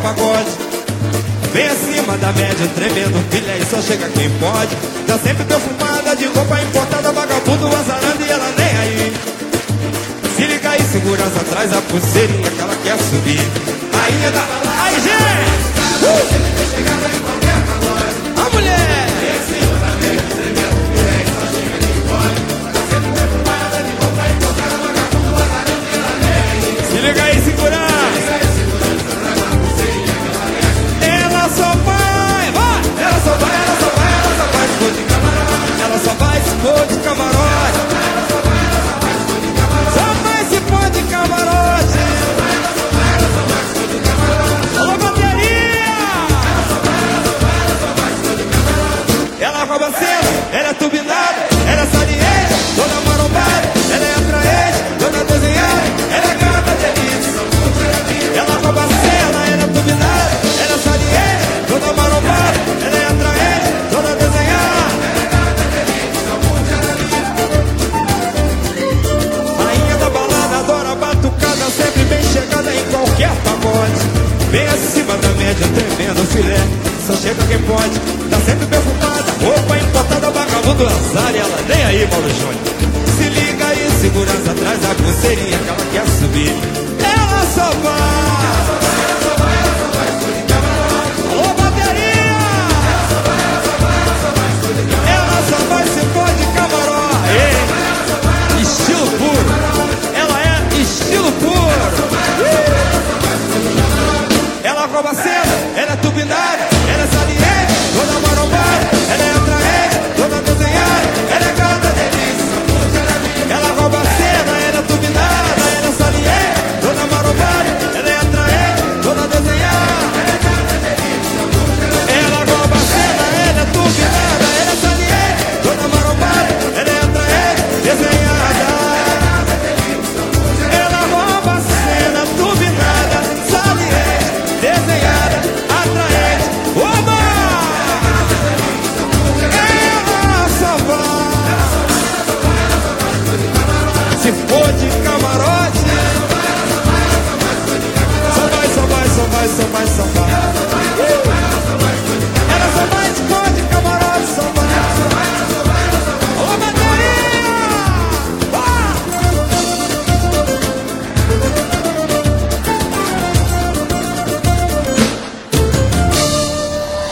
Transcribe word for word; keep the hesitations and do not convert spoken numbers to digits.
pagode. Vem acima da média, tremendo filé e só chega quem pode. Tá sempre perfumada, de roupa importada, vagabundo azarando e ela nem aí. Se liga aí, segurança, traz a pulseirinha que ela quer subir. Rainha da balada. Aí, gente! Uh! A mulher! Vem acima da média, tremendo filé e só chega quem pode. Tá sempre perfumada, de roupa importada, vagabundo azarando e ela nem aí. Se liga aí, segurança! Ela só vai, vai! Ela só vai, ela só vai, ela só vai se for de camarote. Ela só vai se for de camarote. Ela só vai, ela só vai se for de camarote. Só vai se for de camarote. Ela só vai, ela só vai se for de camarote. Alô, bateria! Ela só vai, ela só vai, ela só vai se for de camarote. Ela rouba cena, ela é turbinada, ela é saliente, toda marombada, ela é atraente, toda desenhada, ela é gata delícia. Ela rouba cena, ela é turbinada, ela é saliente, toda marombada, ela é atraente, toda desenhada. Rainha da balada, adora batucada, sempre bem chegada em qualquer pagode. Bem acima da média, tremendo filé, só chega quem pode. Tá sempre perfumada, roupa importada, vagabundo azar e ela nem aí, Paulo Júnior. Se liga aí, segurança, traz a pulseirinha que ela quer subir. Ela só vai, ela só vai, ela só vai, ela só vai, se for de camarote. Alô, bateria! Ela só vai, ela só vai, ela só vai, se for de camarote. Ela só vai, se for de camarote. Ei, estilo puro. Ela é estilo puro. Ela rouba a cena, ela é turbinada, ela é saliente, toda marombada, ela é atraente, toda desenhada, ela é gata delícia. Ela rouba a cena, ela é turbinada, ela é saliente, toda marombada, ela é atraente, toda desenhada, ela é gata delícia. Ela rouba a cena, ela é turbinada, ela é saliente, toda marombada, ela é atraente, desenhada. Ela rouba a cena, turbinada, saliente, desenhada, atraente. Oba! Ela só vai, se for de camarote. Só vai, só vai, só vai, só vai, só vai.